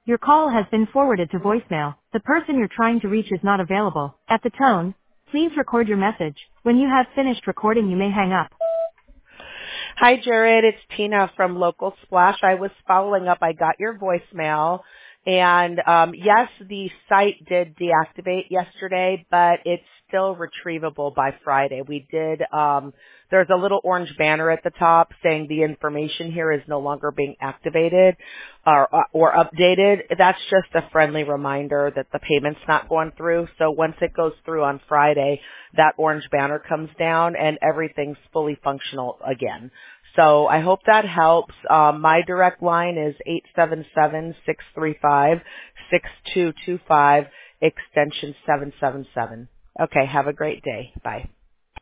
Your call has been forwarded to voicemail. The person you're trying to reach is not available. At the tone, please record your message. When you have finished recording, you may hang up. Hi, Jared. It's Tina from Local Splash. I was following up. I got your voicemail. And yes, the site did deactivate yesterday, but it's still retrievable by Friday. We did, there's a little orange banner at the top saying the information here is no longer being activated or updated. That's just a friendly reminder that the payment's not going through. So once it goes through on Friday, that orange banner comes down and everything's fully functional again. So I hope that helps. My direct line is 877-635-6225, extension 777. Okay, have a great day. Bye.